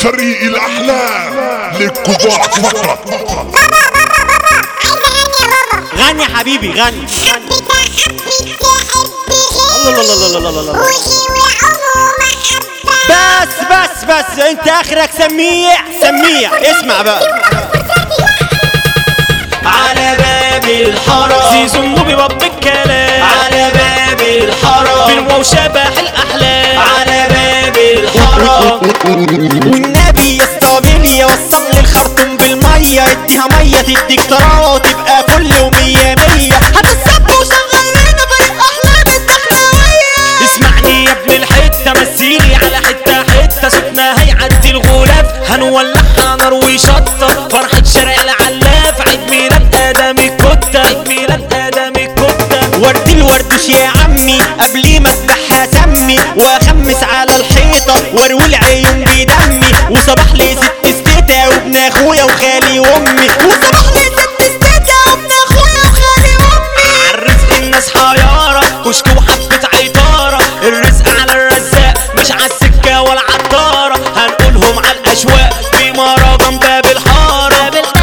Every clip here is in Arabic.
فريق الأحلام للكبار فقط. غني يا حبيبي غني. الله الله الله الله الله. بس انت اخرك سميع اسمع بقى. على باب الحرم زيزو النوبي باب الكلام، على باب الحرم فيلم وشبح الاحلام، على باب الحرم والنبي يستقبل يوصل لي الخرطوم بالميه، اديها ميه تديك طراوه وتبقى فل ومية مية. هتتصب وشغل لنا فريق احلام الدخلاويه. اسمعني يا ابن الحته مسيلي على حته سكنا هيعدي الغلاف، هنولعها نار ويشطف فرحه شارع العلاف. عيد ميلاد ادم الكته، عيد ميلاد ادم الكته. ورد الوردوش يا عمي قبل ما اذبحها سمي، واخمس على الحيطه واروي العيون بدمي. وصباح لي ست ستة وابن اخويا وخالي وامي، وصباح لي ست ستة وابن اخويا وخالي وامي. عالرزق الناس حياره كشك وحبه عطاره، الرزق على الرزاق مش عالسكه ولا عالطاره. هنقولهم على الاشواق في مهرجان باب الحاره.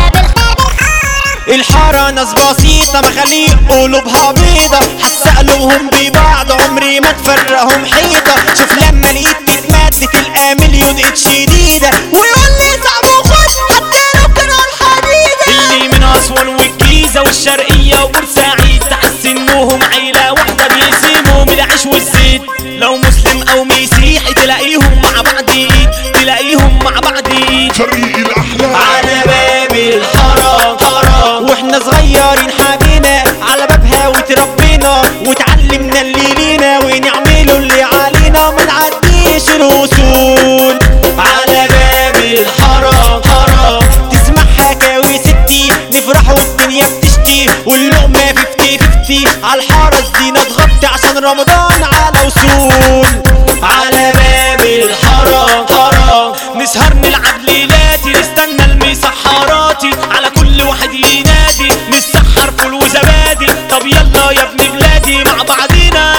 الحاره ناس بسيطه مخاليق قلوبها بيضه، حس قلوبهم ببعض عمري ما تفرقهم حيطه. شوف لما الايد تتمد تلقى مليون ايد شديده، ويقول لي صعب وخد حتى لو كانوا الحديده. اللي من اسوان والجيزه والشرقيه وبورسعيد تحس انهم عيله واحده بيقسموا من العيش والزيت. لو مسلم او مسيحي تلاقيهم مع بعض ايد، تلاقيهم مع بعض ايد. فريق الأحلام على باب الحرم واحنا صغيرين حبينا على بابها وتربينا، وتعلمنا اللي لينا ونعمله اللي علينا، ما نعديش الوصول. على باب الحرم تسمع حكاوي ستي نفرح والدنيا بتشتي، واللقمة 50-50 عالحارة الزينة تغطي عشان رمضان على وصول. على باب الحرم نسهر نلعب ليلاتي نستنى المسحراتي، على كل واحد ينادي نسحر فول وزبادي. طب يلا يا ابن بلادي مع بعضينا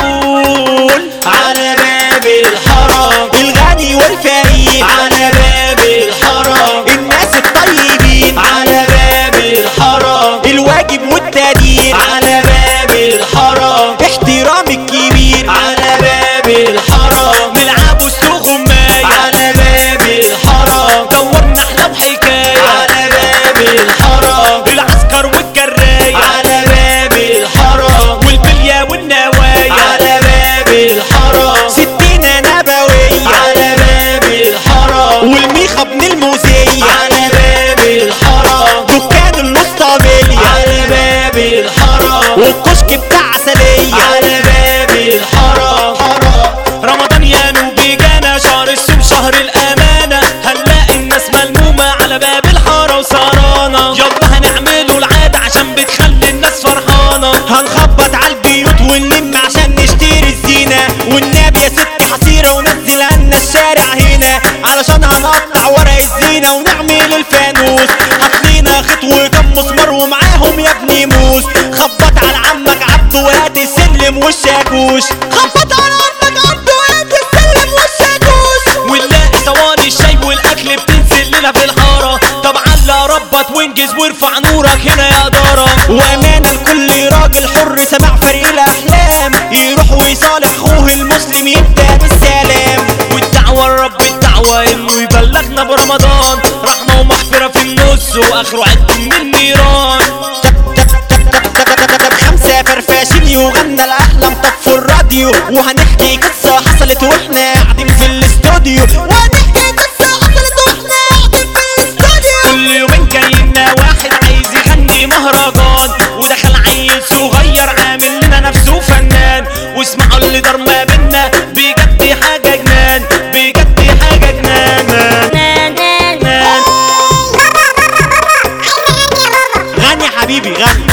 نقول على باب الحرم الغني والفقير، على باب الحرم الناس الطيبين، على باب الحرم الواجب والتقدير، على باب الحرم احترام الكبير، على باب الحرم نلعبوا استغماية، على باب الحرم دورنا احلى بحكاية، على باب الحرم العسكر والجراية، على باب الحرم والبلية والنوايا، على باب الحرم ستينة نبوية، على باب الحرم والميخة ابن الموزية، على باب الحرم دكان النصطابيلية، على باب الحرم والكشك بتاع عسلية، على باب الحرم رمضان يا نوبي جانا شهر الصوم شهر الأمانة، هنلاقي الناس ملمومة على باب الحارة وسهرانة. يلا هنعمله العادة عشان بتخلي الناس فرحانة، هنخبط على البيوت ونلم عشان نشتري الزينة. والنبي يا ست حصيرة ونزل عنا الشارع هنا، علشان هنقطع ورق الزينة ونعمل الفانوس. هاتلينا خيط وكم مسمار ومعاهم يا ابني موس. خبط على عمك عبده وهات السلم والشاكوش، خبط على عمك عبده وهات السلم والشاكوش. ونلاقي صواني الشاي والاكل بتنزل لنا في الحاره. طبعا لا ربط وانجز وارفع نورك هنا يا دارة. وامانه لكل راجل حر سمع فريق الاحلام، يروح ويصالح اخوه المسلم يبدا بالسلام. والدعوه لرب الدعوه انه يبلغنا برمضان، رحمه ومغفره في النص واخره عد من النيران. خمسة فرفاشين وغنى الأحلام طفوا الراديو، وهنحكي قصة حصلت واحنا قاعدين في الاستوديو، وهنحكي قصة حصلت واحنا قاعدين في الاستوديو. كل يومين جايلنا واحد عايز يغني مهرجان، ودخل عيل صغير عامل لنا نفسه فنان. واسمعوا اللي دار ما بينا بجد حاجة جنان، بجد حاجة جنان. غني يا حبيبي غني.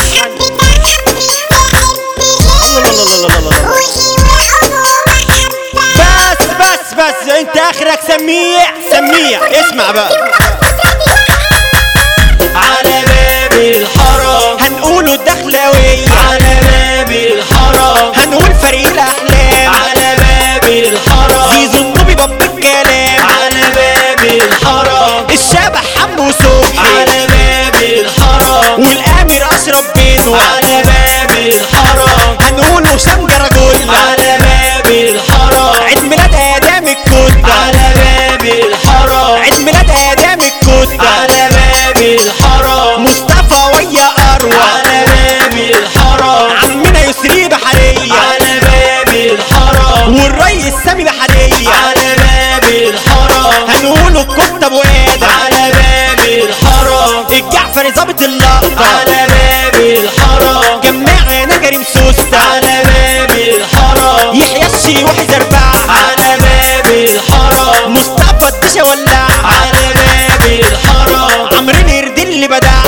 بس انت اخرك سميع اسمع بقى. على باب الحرم هنقوله الدخلاوية، على باب الحرم هنقول فريق الاحلام، على باب الحرم زيزو النوبي باب الكلام، على باب باب الحرم الشبح حمو صبحي على باب الحرم والامير اشرف بينو على باب الحرم هنقول هشام جرجل على باب الحرم عيد ميلاد ادم الكتة على باب الحرم عيد ميلاد ادم الكتة على باب الحرم مصطفى ويا اروى على باب الحرم عمنا يسري بحرية على باب الحرم والريس سامي بحرية على باب الحرم هنقوله الكتة ابو ادم على باب الحرم الجعفري ظابط اللقطة على باب الحرم جمعنا كريم سوسته على باب الحرم يحيى الشيوحي زرباعة على باب الحرم مصطفى الدشا ولاعة على باب الحرم عمرو نردين اللي بدع